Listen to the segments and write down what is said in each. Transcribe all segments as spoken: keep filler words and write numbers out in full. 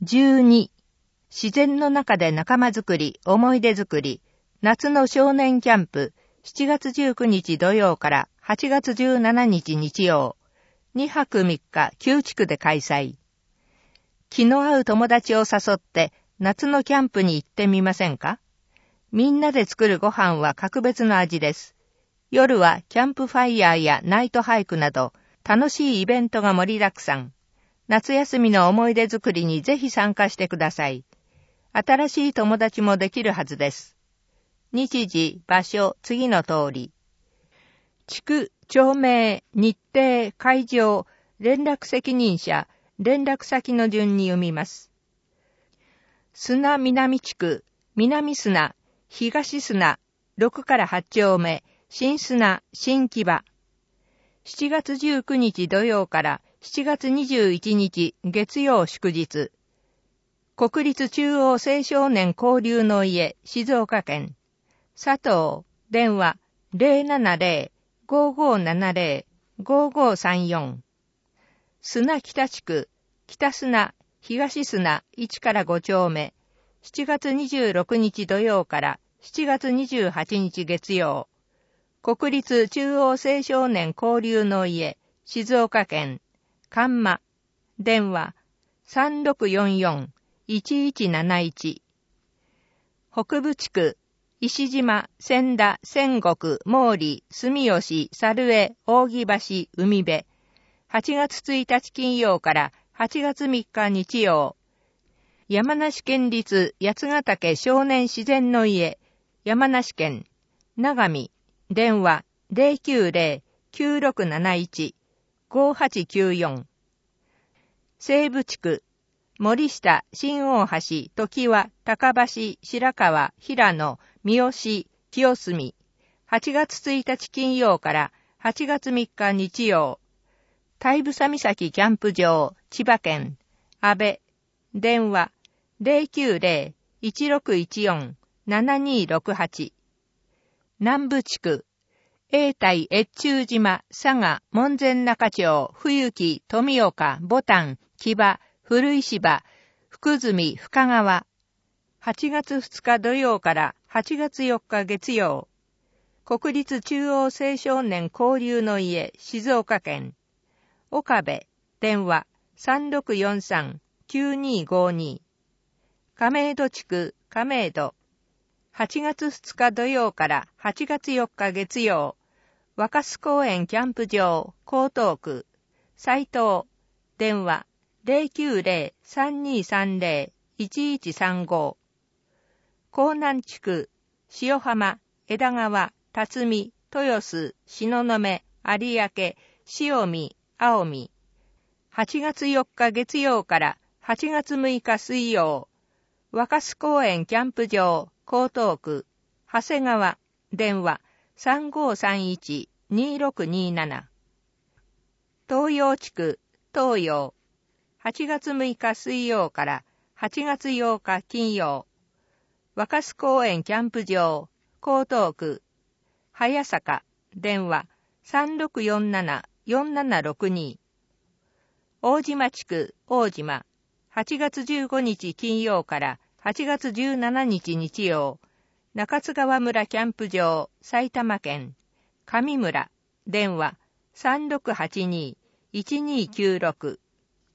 じゅうに、自然の中で仲間づくり、思い出づくり、夏の少年キャンプ、しちがつじゅうくにち土曜からはちがつじゅうしちにち日曜、にはくみっか旧地区で開催。気の合う友達を誘って夏のキャンプに行ってみませんか？みんなで作るご飯は格別の味です。夜はキャンプファイヤーやナイトハイクなど楽しいイベントが盛りだくさん。夏休みの思い出作りにぜひ参加してください。新しい友達もできるはずです。日時、場所、次の通り。地区、町名、日程、会場、連絡責任者、連絡先の順に読みます。砂南地区、南砂、東砂、ろくからはち丁目、新砂、新木場。しちがつじゅうくにち土曜からしちがつにじゅういちにち月曜祝日。国立中央青少年交流の家、静岡県。佐藤、電話 ゼロななゼロ ごーごーななゼロ ごーごーさんよん。砂北地区、北砂、東砂いちからご丁目。しちがつにじゅうろくにち土曜からしちがつにじゅうはちにち月曜。国立中央青少年交流の家、静岡県。神間。電話 さんろくよんよん いちいちなないち。北部地区、石島、千田、仙石、毛利、住吉、猿江、扇橋、海辺。はちがつついたち金曜からはちがつみっか日曜。山梨県立八ヶ岳少年自然の家、山梨県。長見。電話 ゼロきゅうゼロ きゅうろくなないち ごーはちきゅうよん。西部地区、森下、新大橋、常盤、高橋、白川、平野、三好、清澄。はちがつついたち金曜からはちがつみっか日曜。大房岬キャンプ場、千葉県。安倍。電話 ゼロきゅうゼロ いちろくいちよん ななにろくはち。南部地区、永代越中島、佐賀、門前仲町、冬木、富岡、牡丹、木場、古石場、福住、深川。はちがつふつか土曜からはちがつよっか月曜。国立中央青少年交流の家、静岡県。岡部、電話 さんろくよんさん きゅうにごに。亀戸地区、亀戸。はちがつふつか土曜からはちがつよっか月曜。若洲公園キャンプ場、江東区。斉藤。電話 ゼロきゅうゼロ さんにさんゼロ いちいちさんご。江南地区、塩浜、枝川、辰巳、豊洲、東雲、有明、塩見、青見。はちがつよっか月曜からはちがつむいか水曜。若洲公園キャンプ場、江東区。長谷川。電話 さんごーさんいち にろくになな。東洋地区、東洋。はちがつむいか水曜からはちがつようか金曜。若洲公園キャンプ場、江東区。早坂。電話 さんろくよんなな よんななろくに。大島地区、大島。はちがつじゅうごにち金曜からはちがつじゅうしちにち日曜。中津川村キャンプ場、埼玉県。上村。電話 さんろくはちに いちにきゅうろく。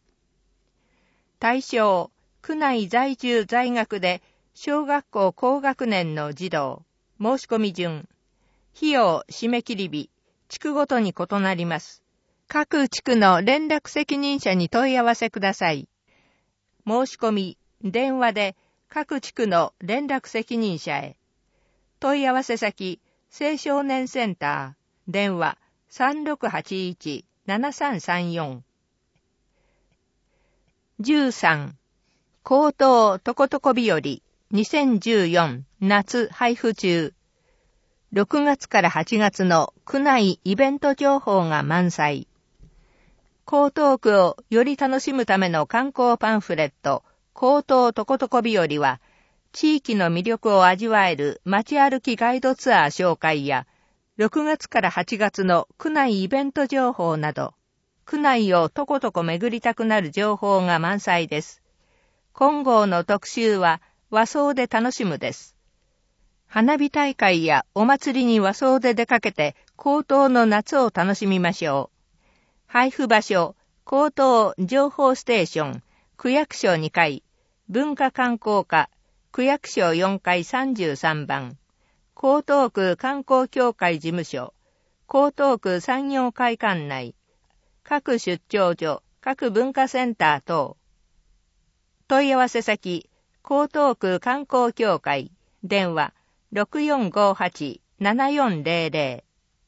対象、区内在住在学で小学校高学年の児童。申し込み順。費用、締め切り日、地区ごとに異なります。各地区の連絡責任者に問い合わせください。申し込み、電話で各地区の連絡責任者へ。問い合わせ先、青少年センター、電話 さんろくはちいち ななさんさんよん。じゅうさん、高等とことこ日和にせんじゅうよん夏配布中。ろくがつからはちがつの区内イベント情報が満載。江東区をより楽しむための観光パンフレット、高等とことこ日和は、地域の魅力を味わえる街歩きガイドツアー紹介や、ろくがつからはちがつの区内イベント情報など、区内をとことこ巡りたくなる情報が満載です。 今号の特集は和装で楽しむです。花火大会やお祭りに和装で出かけて江東の夏を楽しみましょう。配布場所、江東情報ステーション、区役所にかい、文化観光課、区役所よんかいさんじゅうさんばん、江東区観光協会事務所、江東区産業会館内、各出張所、各文化センター等。問い合わせ先、江東区観光協会、電話 ろくよんごはち ななよんゼロゼ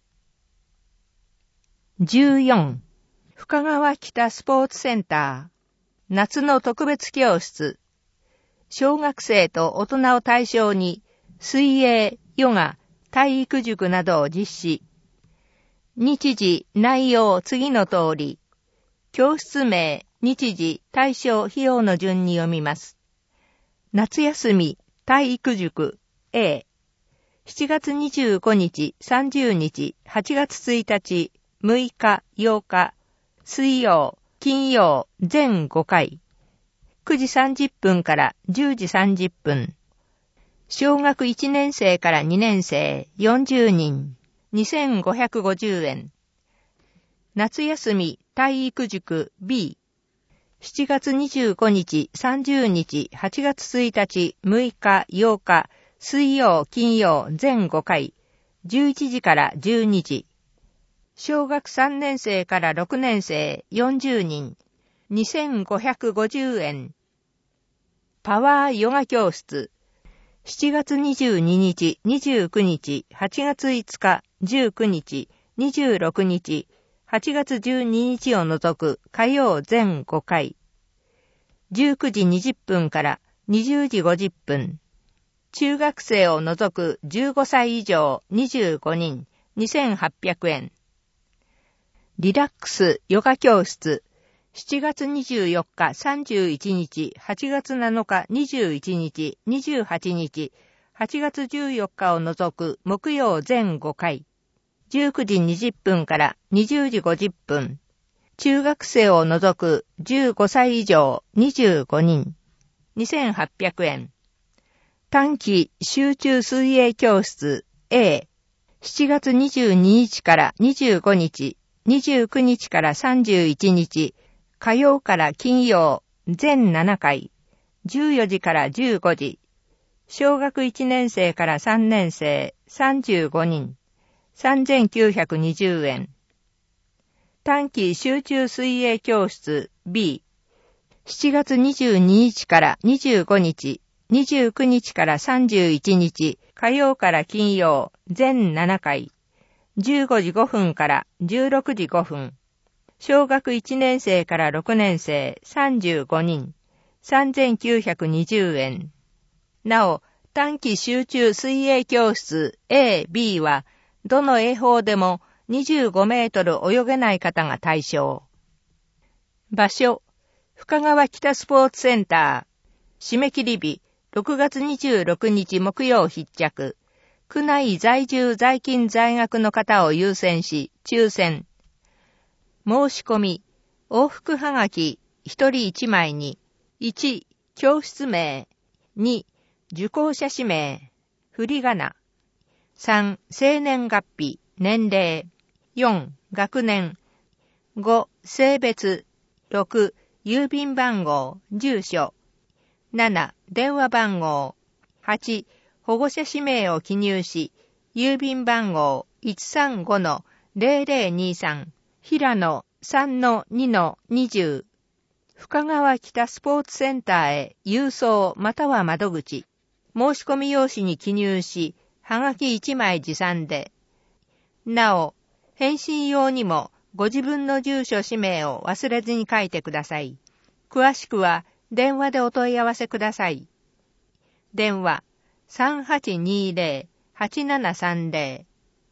ロ。じゅうよん. 深川北スポーツセンター、夏の特別教室。小学生と大人を対象に、水泳、ヨガ、体育塾などを実施。日時、内容、次の通り。教室名、日時、対象、費用の順に読みます。夏休み、体育塾、A。しちがつにじゅうごにち、さんじゅうにち、はちがつついたち、むいか、ようか、水曜、金曜、全ごかい。くじさんじゅっぷんからじゅうじさんじゅっぷん。小学いちねんせいからにねんせいよんじゅうにん、にせんごひゃくごじゅうえん。夏休み体育塾 B。しちがつにじゅうごにち、さんじゅうにち、はちがつついたち、むいか、ようか、水曜、金曜、全ごかい。じゅういちじからじゅうにじ。小学さんねんせいからろくねんせいよんじゅうにん、にせんごひゃくごじゅうえん。パワーヨガ教室。しちがつにじゅうににち、にじゅうくにち、はちがついつか、じゅうくにち、にじゅうろくにち、はちがつじゅうににちを除く火曜全ごかい。じゅうくじにじゅっぷんからにじゅうじごじゅっぷん。中学生を除くじゅうごさい以上にじゅうごにん、にせんはっぴゃくえん。リラックスヨガ教室。しちがつにじゅうよっか、さんじゅういちにち、はちがつなのか、にじゅういちにち、にじゅうはちにち、はちがつじゅうよっかを除く木曜全ごかい。じゅうくじにじゅっぷんからにじゅうじごじゅっぷん。中学生を除くじゅうごさい以上にじゅうごにん。にせんはっぴゃくえん。短期集中水泳教室 A。しちがつにじゅうににちからにじゅうごにち、にじゅうくにちからさんじゅういちにち、火曜から金曜、全ななかい、じゅうよじからじゅうごじ、小学いちねんせいからさんねんせいさんじゅうごにん、さんぜんきゅうひゃくにじゅうえん。短期集中水泳教室 B。しちがつにじゅうににちからにじゅうごにち、にじゅうくにちからさんじゅういちにち、火曜から金曜、全ななかい、じゅうごじごふんからじゅうろくじごふん。小学いちねんせいからろくねんせいさんじゅうごにん、さんぜんきゅうひゃくにじゅうえん。なお、短期集中水泳教室 A、B は、どの泳法でもにじゅうごメートル泳げない方が対象。場所、深川北スポーツセンター。締め切り日、ろくがつにじゅうろくにち木曜必着。区内在住在勤在学の方を優先し、抽選。申し込み、往復はがき、ひとりいちまいに、いち、教室名、に、受講者氏名、振り仮名、さん、生年月日、年齢、よん、学年、ご、性別、ろく、郵便番号、住所、なな、電話番号、はち、保護者氏名を記入し、郵便番号 いちさんごのゼロゼロにさん、平野 さんのにのにじゅう、深川北スポーツセンターへ郵送または窓口、申し込み用紙に記入し、はがきいちまい持参で。なお、返信用にもご自分の住所氏名を忘れずに書いてください。詳しくは電話でお問い合わせください。電話 さんはちにゼロ はちななさんゼロ。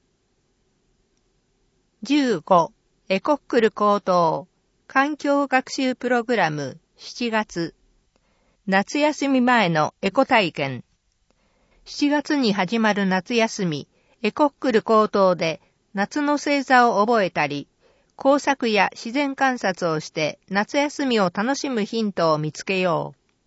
じゅうご、エコックル高等環境学習プログラムしちがつ。夏休み前のエコ体験。しちがつに始まる夏休み、エコックル高等で夏の星座を覚えたり、工作や自然観察をして夏休みを楽しむヒントを見つけよう。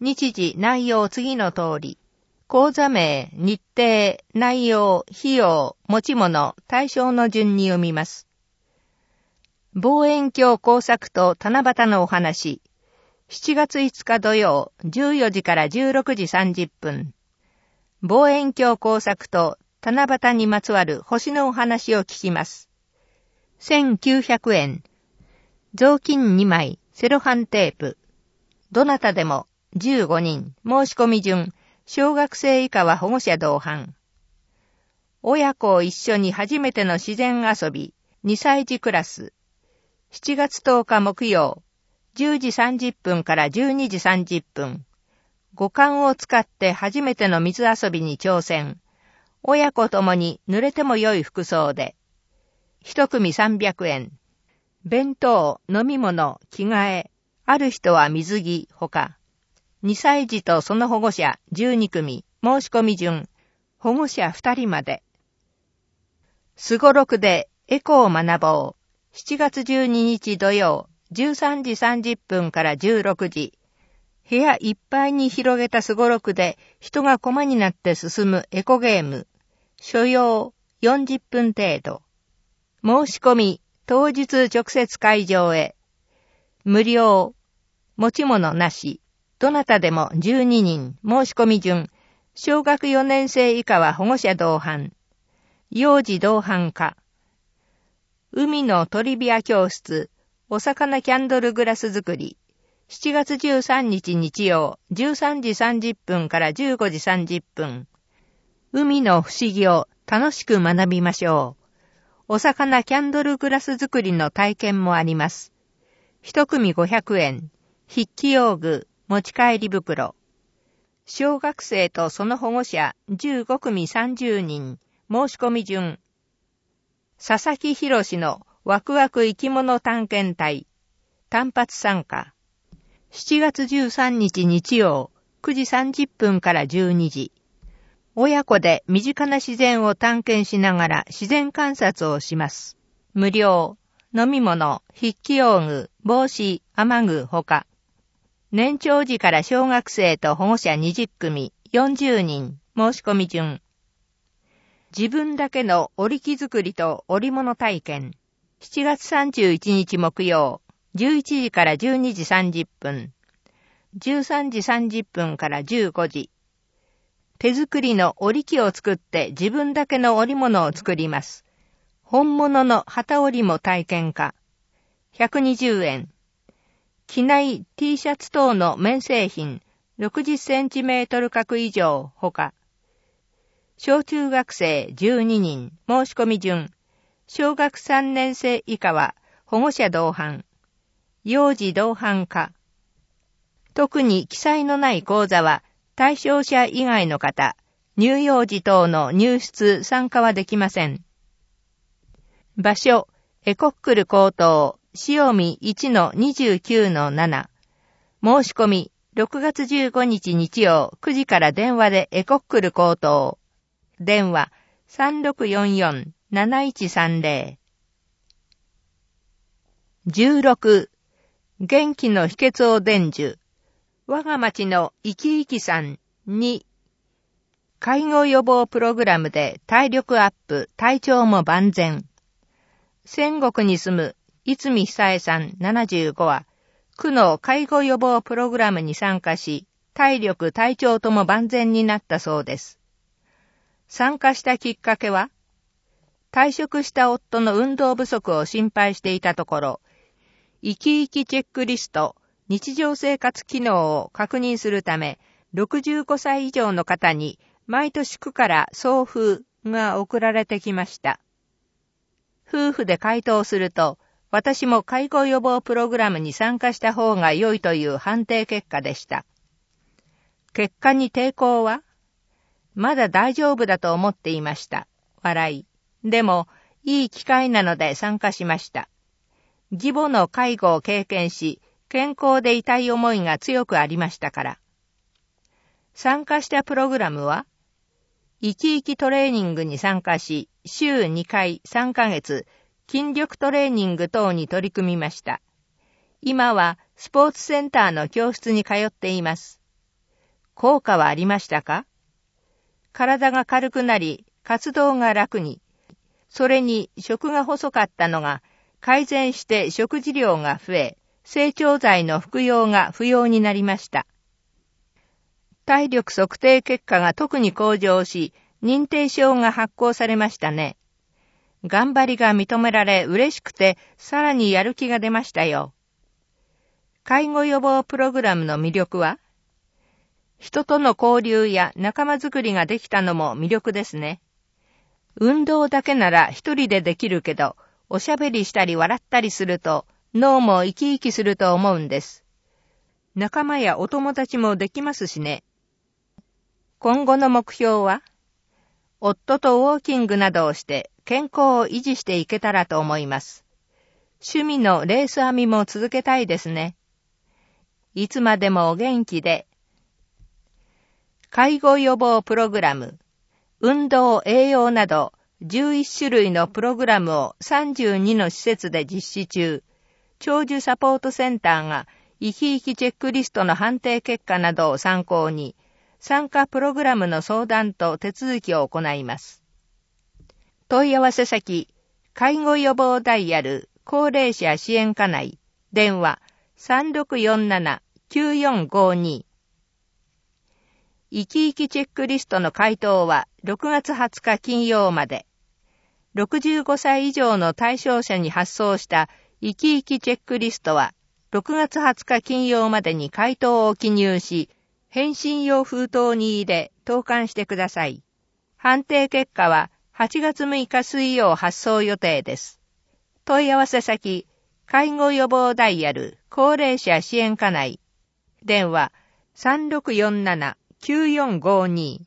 日時、内容次の通り。講座名、日程、内容、費用、持ち物、対象の順に読みます。望遠鏡工作と七夕のお話。しちがついつか土曜、じゅうよじからじゅうろくじさんじゅっぷん。望遠鏡工作と七夕にまつわる星のお話を聞きます。せんきゅうひゃくえん。雑巾にまい、セロハンテープ。どなたでも、じゅうごにん、申し込み順、小学生以下は保護者同伴。親子を一緒に初めての自然遊び、にさい児クラス。しちがつとおか木曜、じゅうじさんじゅっぷんからじゅうにじさんじゅっぷん。五感を使って初めての水遊びに挑戦。親子ともに濡れても良い服装で。一組さんびゃくえん。弁当、飲み物、着替え、ある人は水着、ほか。にさい児とその保護者じゅうにくみ、申し込み順、保護者ふたりまで。すごろくでエコを学ぼう。しちがつじゅうににち土曜、じゅうさんじさんじゅっぷんからじゅうろくじ。部屋いっぱいに広げたすごろくで人が駒になって進むエコゲーム。所要よんじゅっぷん程度。申し込み、当日直接会場へ。無料。持ち物なし。どなたでもじゅうににん、申し込み順。小学よねん生以下は保護者同伴。幼児同伴化。海のトリビア教室。お魚キャンドルグラス作り。しちがつじゅうさんにち日曜、じゅうさんじさんじゅっぷんからじゅうごじさんじゅっぷん。海の不思議を楽しく学びましょう。お魚キャンドルグラス作りの体験もあります。一組ごひゃくえん。筆記用具、持ち帰り袋。小学生とその保護者じゅうごくみさんじゅうにん。申し込み順。佐々木博のワクワク生き物探検隊。単発参加。しちがつじゅうさんにち日曜、くじさんじゅっぷんからじゅうにじ。親子で身近な自然を探検しながら自然観察をします。無料。飲み物、筆記用具、帽子、雨具ほか。年長児から小学生と保護者にじゅっくみ、よんじゅうにん、申し込み順。自分だけの織機作りと織物体験。しちがつさんじゅういちにち木曜、じゅういちじからじゅうにじさんじゅっぷん。じゅうさんじさんじゅっぷんからじゅうごじ。手作りの織機を作って自分だけの織物を作ります。本物の旗織りも体験化。ひゃくにじゅうえん。機内 T シャツ等の綿製品ろくじゅっセンチメートル角以上ほか。小中学生じゅうににん、申し込み順。小学さんねん生以下は保護者同伴。幼児同伴化。特に記載のない講座は対象者以外の方、乳幼児等の入室参加はできません。場所、エコックル高等、塩見 いちのにじゅうきゅうのなな。申し込み、ろくがつじゅうごにち日曜くじから電話でエコックル高等。電話 さんろくよんよんなないちさんぜろ。じゅうろく. 元気の秘訣を伝授。我が町の生き生きさんに。介護予防プログラムで体力アップ、体調も万全。仙国に住むいつみひさえさんななじゅうごは、区の介護予防プログラムに参加し、体力、体調とも万全になったそうです。参加したきっかけは、退職した夫の運動不足を心配していたところ、生き生きチェックリスト、日常生活機能を確認するため、ろくじゅうごさい以上の方に毎年区から送付が送られてきました。夫婦で回答すると、私も介護予防プログラムに参加した方が良いという判定結果でした。結果に抵抗は？まだ大丈夫だと思っていました。笑い。でも、いい機会なので参加しました。義母の介護を経験し、健康でいたい思いが強くありましたから。参加したプログラムは、生き生きトレーニングに参加し、週にかいさんかげつ、筋力トレーニング等に取り組みました。今はスポーツセンターの教室に通っています。 効果はありましたか？体が軽くなり、活動が楽に、それに食が細かったのが改善して食事量が増え、成長剤の服用が不要になりました。体力測定結果が特に向上し、認定証が発行されましたね。頑張りが認められ嬉しくて、さらにやる気が出ましたよ。介護予防プログラムの魅力は？人との交流や仲間づくりができたのも魅力ですね。運動だけなら一人でできるけど、おしゃべりしたり笑ったりすると脳も生き生きすると思うんです。仲間やお友達もできますしね。今後の目標は？夫とウォーキングなどをして健康を維持していけたらと思います。趣味のレース編みも続けたいですね。いつまでもお元気で。介護予防プログラム、運動、栄養などじゅういっしゅるいのプログラムをさんじゅうにの施設で実施中、長寿サポートセンターが生き生きチェックリストの判定結果などを参考に、参加プログラムの相談と手続きを行います。問い合わせ先、介護予防ダイヤル高齢者支援課内、電話 さんろくよんななきゅうよんごに。生き生きチェックリストの回答はろくがつはつか金曜まで。ろくじゅうごさい以上の対象者に発送した生き生きチェックリストはろくがつはつか金曜までに回答を記入し、返信用封筒に入れ投函してください。判定結果ははちがつむいか水曜発送予定です。問い合わせ先、介護予防ダイヤル高齢者支援課内、電話 さんろくよんななきゅうよんごに。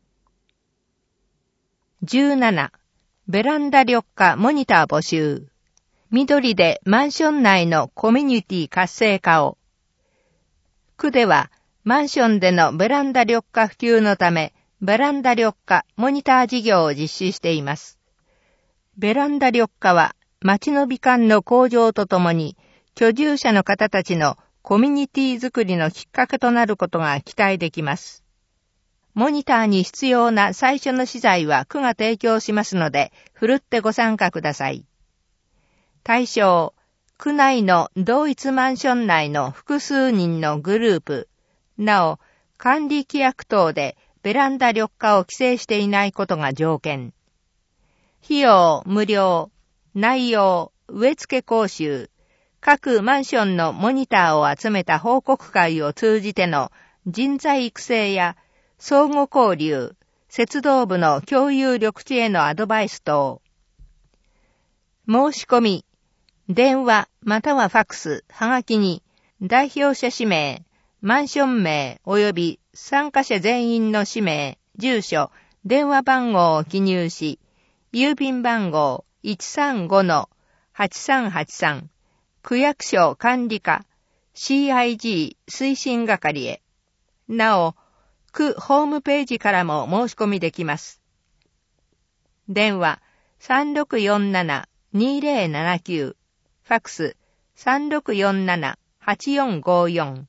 じゅうなな. ベランダ緑化モニター募集。緑でマンション内のコミュニティ活性化を。区ではマンションでのベランダ緑化普及のため、ベランダ緑化モニター事業を実施しています。ベランダ緑化は街の美観の向上とともに、居住者の方たちのコミュニティづくりのきっかけとなることが期待できます。モニターに必要な最初の資材は区が提供しますので、ふるってご参加ください。対象、区内の同一マンション内の複数人のグループ、なお、管理規約等でベランダ緑化を規制していないことが条件。費用無料、内容、植え付け講習、各マンションのモニターを集めた報告会を通じての人材育成や相互交流、節道部の共有緑地へのアドバイス等。申し込み、電話またはファックス、はがきに代表者氏名、マンション名及び参加者全員の氏名、住所、電話番号を記入し、郵便番号 いちさんごのはちさんはちさん、区役所管理課 シーアイジー 推進係へ。なお、区ホームページからも申し込みできます。電話 さんろくよんななにぜろななきゅう、ファックス さんろくよんななはちよんごよん。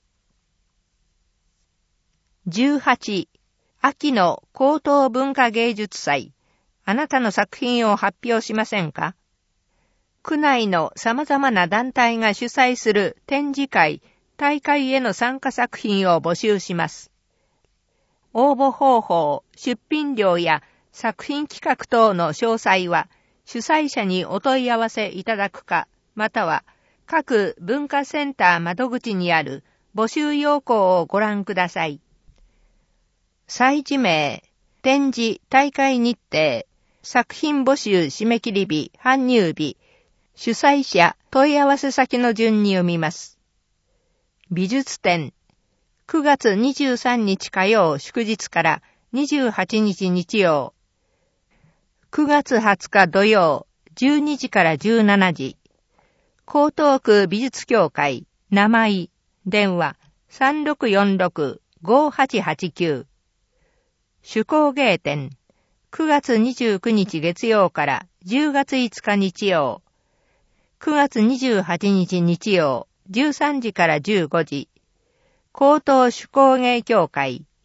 じゅうはち. 秋の高等文化芸術祭。あなたの作品を発表しませんか？区内の様々な団体が主催する展示会、大会への参加作品を募集します。応募方法、出品料や作品企画等の詳細は主催者にお問い合わせいただくか、または各文化センター窓口にある募集要項をご覧ください。催事名、展示、大会日程、作品募集締め切り日、搬入日、主催者、問い合わせ先の順に読みます。美術展、くがつにじゅうさんにち火曜祝日からにじゅうはちにち日曜。くがつはつか土曜じゅうにじからじゅうしちじ。江東区美術協会、名前、電話 さんろくよんろくごはちはちきゅう。手工芸展、くがつにじゅうくにち月曜からじゅうがついつか日曜。くがつにじゅうはちにち日曜じゅうさんじからじゅうごじ。江東手工芸協会、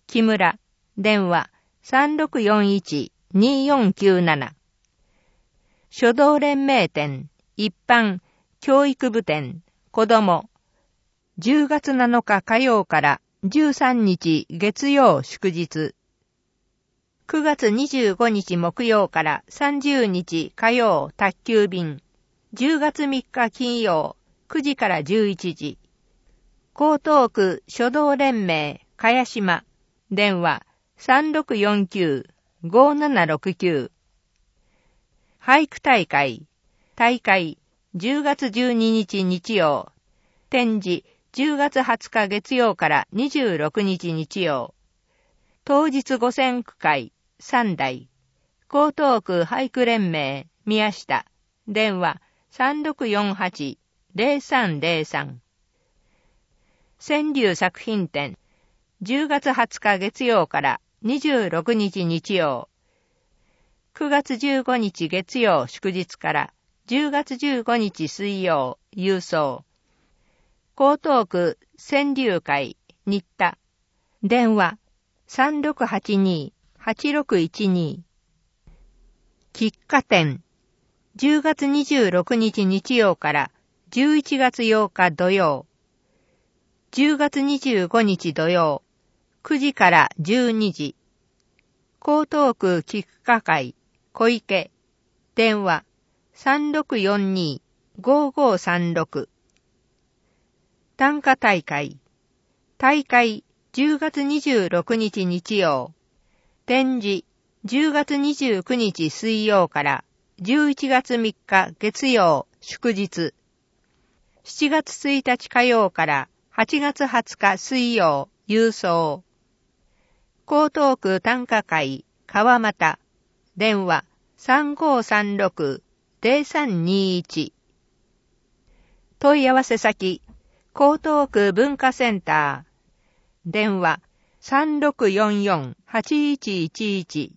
木村、電話 さんろくよんいちによんきゅうなな。書道連盟展、一般、教育部展、子ども。じゅうがつなのか火曜からじゅうさんにち月曜祝日。くがつにじゅうごにち木曜からさんじゅうにち火曜宅急便。じゅうがつみっか金曜くじからじゅういちじ。江東区書道連盟茅島。電話 さんろくよんきゅうごななろくきゅう。俳句大会。大会じゅうがつじゅうににち日曜。展示じゅうがつはつか月曜からにじゅうろくにち日曜。当日五線句会さんだい。江東区俳句連盟宮下。電話 さんろくよんはちぜろさんぜろさん。川柳作品展。じゅうがつはつか月曜からにじゅうろくにち日曜。くがつじゅうごにち月曜祝日からじゅうがつじゅうごにち水曜郵送。江東区川柳会新田。電話 さんろくはちにはちろくいちに。喫茶店。じゅうがつにじゅうろくにち日曜からじゅういちがつようか土曜。じゅうがつにじゅうごにち土曜。くじからじゅうにじ。江東区喫茶会小池。電話 さんろくよんにごごさんろく。短歌大会。大会じゅうがつにじゅうろくにち日曜。展示じゅうがつにじゅうくにち水曜からじゅういちがつみっか月曜祝日。しちがつついたち火曜からはちがつはつか水曜郵送。江東区短歌会川又。電話 さんごさんろくぜろさんにいち。問い合わせ先江東区文化センター。電話 さんろくよんよんはちいちいちいち。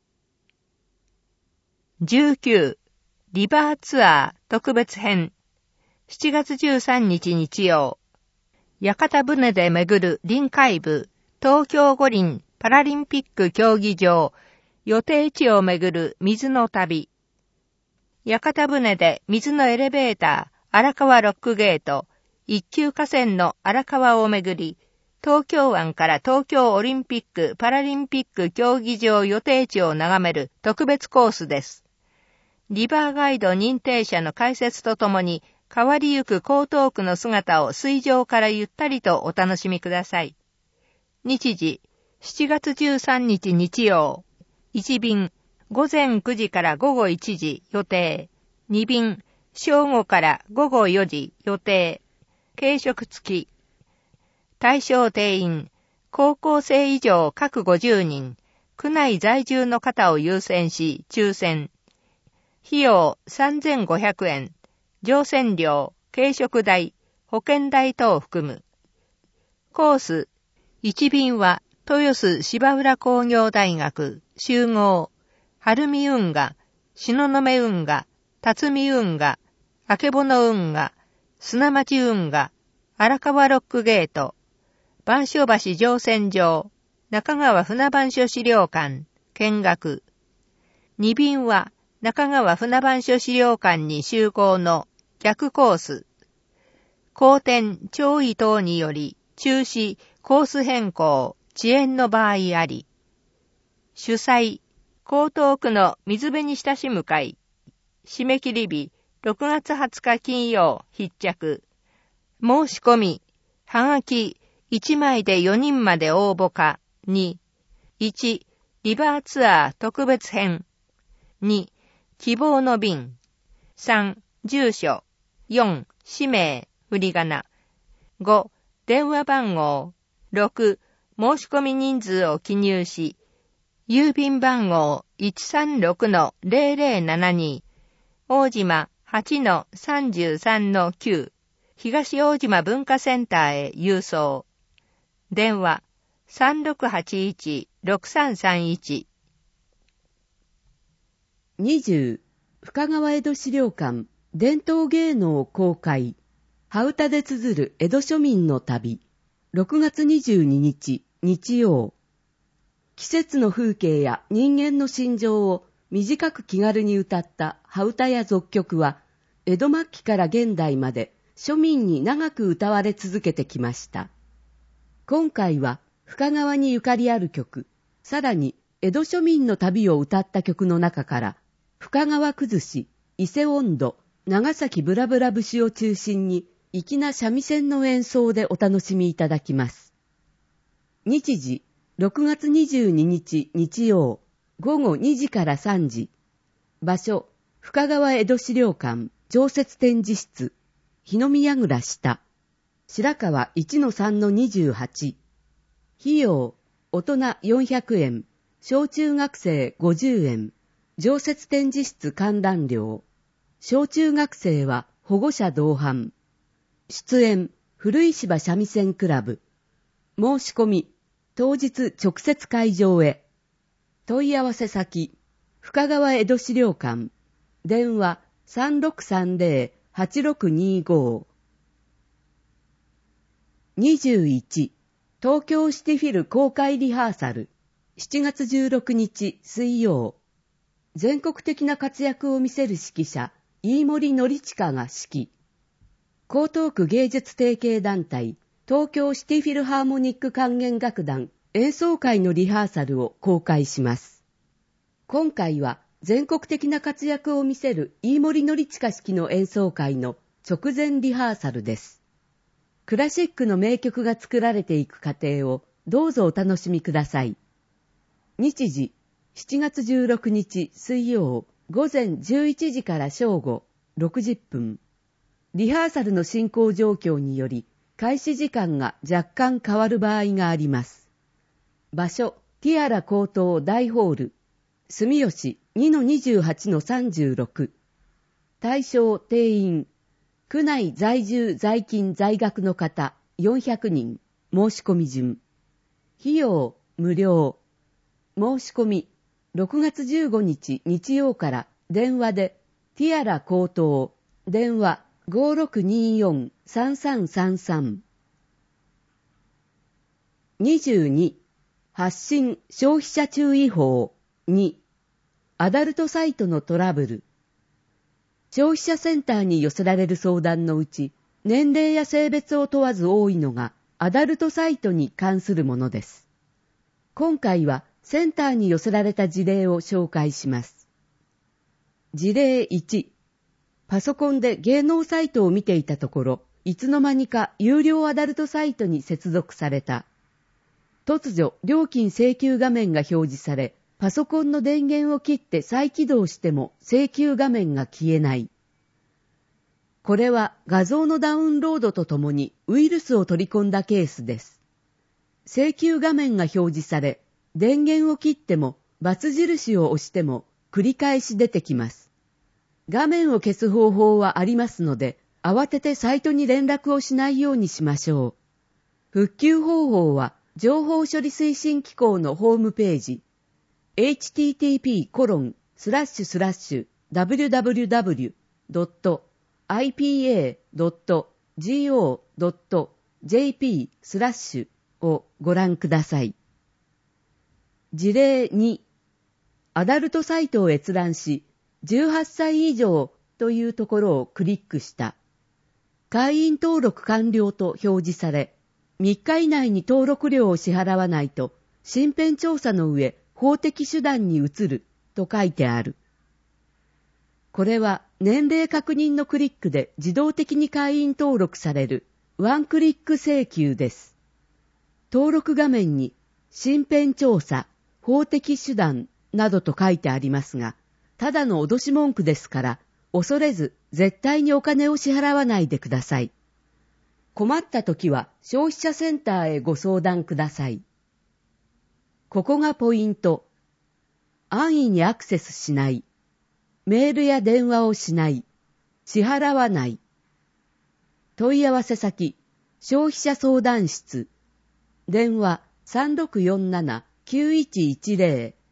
じゅうきゅうリバーツアー特別編。しちがつじゅうさんにち日曜。屋形船で巡る臨海部東京五輪パラリンピック競技場予定地を巡る水の旅。屋形船で水のエレベーター荒川ロックゲート一級河川の荒川を巡り、東京湾から東京オリンピック・パラリンピック競技場予定地を眺める特別コースです。リバーガイド認定者の解説とともに、変わりゆく江東区の姿を水上からゆったりとお楽しみください。日時、しちがつじゅうさんにち日曜。いち便、ごぜんくじからごごいちじ予定。に便、正午からごごよじ予定。軽食付き。対象定員、高校生以上各ごじゅうにん、区内在住の方を優先し抽選。費用さんぜんごひゃくえん。乗船料、軽食代、保険代等を含む。コース、いち便は豊洲芝浦工業大学集合、晴海運河、東雲運河、辰巳運河、あけぼの運河、砂町運河、荒川ロックゲート、番所橋乗船場、中川船番所資料館、見学。に便は中川船番所資料館に集合の逆コース。荒天、潮位等により中止、コース変更、遅延の場合あり。主催、江東区の水辺に親しむ会。締め切り日、ろくがつはつか金曜、必着。申し込み、はがき、いちまいでよにんまで応募か。に、いち、リバーツアー特別編。に、希望の便。さん、住所。よん、氏名、振り仮名。ご、電話番号。ろく、申し込み人数を記入し、郵便番号 いちさんろくのぜろぜろななに、大島 はちのさんさんのきゅう、東大島文化センターへ郵送。電話 さんろくはちいちろくさんさんいち。 にじゅう深川江戸資料館伝統芸能公開羽歌で綴る江戸庶民の旅ろくがつにじゅうににち日曜季節の風景や人間の心情を短く気軽に歌った羽歌や俗曲は、江戸末期から現代まで庶民に長く歌われ続けてきました。今回は深川にゆかりある曲、さらに江戸庶民の旅を歌った曲の中から、深川崩し、伊勢音頭、長崎ブラブラ節を中心に、粋な三味線の演奏でお楽しみいただきます。日時、ろくがつにじゅうににち日曜、ごごにじからさんじ。場所、深川江戸資料館、常設展示室、日の宮蔵下、白川 いちのさんのにじゅうはち。費用、大人よんひゃくえん、小中学生ごじゅうえん、常設展示室観覧料。小中学生は保護者同伴。出演、古石場三味線クラブ。申し込み、当日直接会場へ。問い合わせ先、深川江戸資料館。電話 さんろくさんぜろ はちろくにご。にじゅういち、東京シティフィル公開リハーサル。しちがつじゅうろくにち水曜。全国的な活躍を見せる指揮者、飯森典親が指揮。江東区芸術提携団体、東京シティフィルハーモニック管弦楽団演奏会のリハーサルを公開します。今回は全国的な活躍を見せる飯森典親指揮の演奏会の直前リハーサルです。クラシックの名曲が作られていく過程をどうぞお楽しみください。日時、しちがつじゅうろくにち水曜、午前じゅういちじから正午ろくじゅっぷん。リハーサルの進行状況により、開始時間が若干変わる場合があります。場所、ティアラ高等大ホール、住吉 にのにじゅうはちのさんじゅうろく。対象定員、区内在住在勤在学の方よんひゃくにん、申し込み順。費用、無料。申し込み、ろくがつじゅうごにち日曜から電話で、ティアラ高等、電話 ごろくによんさんさんさんさん。にじゅうに、発信消費者注意報。に、アダルトサイトのトラブル。消費者センターに寄せられる相談のうち、年齢や性別を問わず多いのがアダルトサイトに関するものです。今回はセンターに寄せられた事例を紹介します。事例いち、パソコンで芸能サイトを見ていたところ、いつの間にか有料アダルトサイトに接続された。突如、料金請求画面が表示され、パソコンの電源を切って再起動しても請求画面が消えない。これは画像のダウンロードとともにウイルスを取り込んだケースです。請求画面が表示され、電源を切っても×印を押しても繰り返し出てきます。画面を消す方法はありますので、慌ててサイトに連絡をしないようにしましょう。復旧方法は情報処理推進機構のホームページ、エイチティーティーピーコロンスラッシュスラッシュダブリュダブリュダブリュドットアイピーエードットジーオードットジェーピースラッシュをご覧ください。事例に、アダルトサイトを閲覧し、じゅうはっさい以上というところをクリックした。会員登録完了と表示され、みっか以内に登録料を支払わないと、身辺調査の上、法的手段に移ると書いてある。これは年齢確認のクリックで自動的に会員登録されるワンクリック請求です。登録画面に身辺調査、法的手段などと書いてありますが、ただの脅し文句ですから、恐れず絶対にお金を支払わないでください。困った時は消費者センターへご相談ください。ここがポイント。安易にアクセスしない。メールや電話をしない。支払わない。問い合わせ先、消費者相談室。電話 さんろくよんななきゅういちいちゼロ